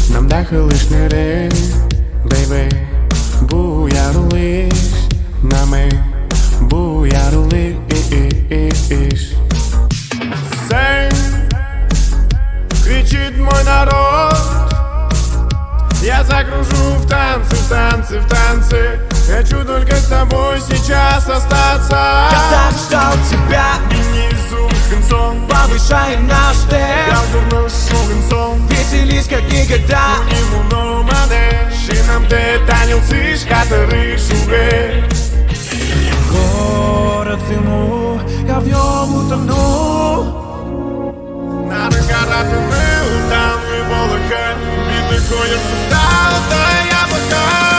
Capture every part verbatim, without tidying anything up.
нам дахи лиш не риш, бейбі, буярулиш нами, буярулиш. Сэй, кричит мой народ, я закружу в танцы, в танцы, в танцы. Хочу только с тобой сейчас остаться. Я так ждал тебя, и внизу концом повышаем наш темп. Я вдохну концом, веселись как никогда. Шинам те танилциш, хатариш уге. Город в дыму, я в нем утону. Надо город умыл, там и болока. И ты ходишь сюда, да я пока.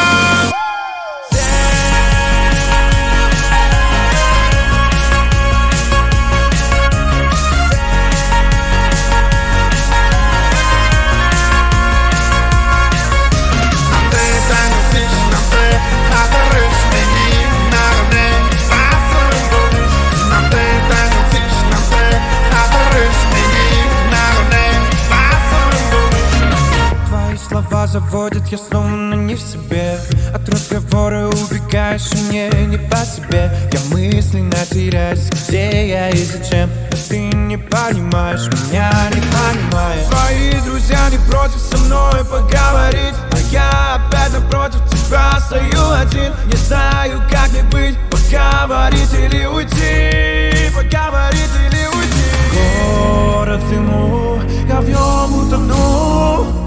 Слова заводят, я словно не в себе. От разговора убегаешь, и мне не по себе. Я мысленно теряюсь, где я и зачем. Но ты не понимаешь, меня не понимаешь. Твои друзья не против со мной поговорить, а я опять напротив тебя стою один. Не знаю, как мне быть, поговорить или уйти, поговорить или уйти. Город в дыму, я в нем утону.